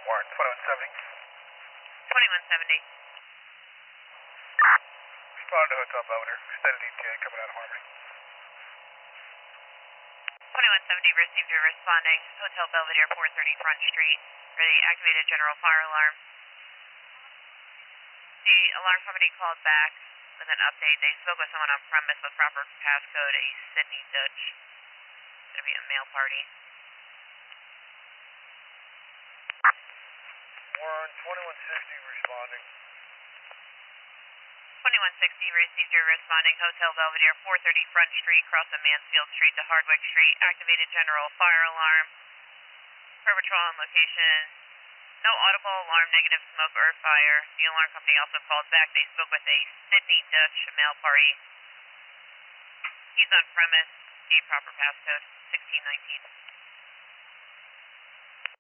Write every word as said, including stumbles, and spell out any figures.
Warren, twenty-one seventy. twenty-one seventy. Respond to Hotel Belvedere. Extended E T A coming out of Harmony. twenty-one seventy received your responding. Hotel Belvedere, four thirty Front Street. For the activated general fire alarm. The alarm company called back with an update. They spoke with someone on premise with proper passcode, a Sydney Dutch. It's going to be a male party. Warren, twenty-one sixty responding. twenty-one sixty received your responding. Hotel Belvedere, four thirty Front Street, cross of Mansfield Street to Hardwick Street. Activated general fire alarm. Per patrol on location. No audible alarm, negative smoke or fire. The alarm company also called back. They spoke with a Sydney Dutch male party. He's on premise. Gave proper passcode, sixteen nineteen.